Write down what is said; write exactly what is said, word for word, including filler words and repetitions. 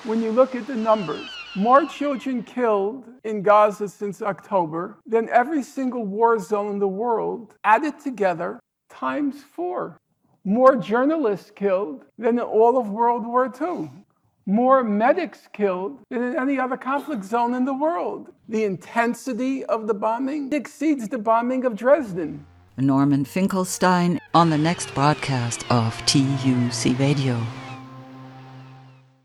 when you look at the numbers. More children killed in Gaza since October than every single war zone in the world added together times four. More journalists killed than in all of World War Two. More medics killed than in any other conflict zone in the world. The intensity of the bombing exceeds the bombing of Dresden. Norman Finkelstein on the next broadcast of T U C Radio.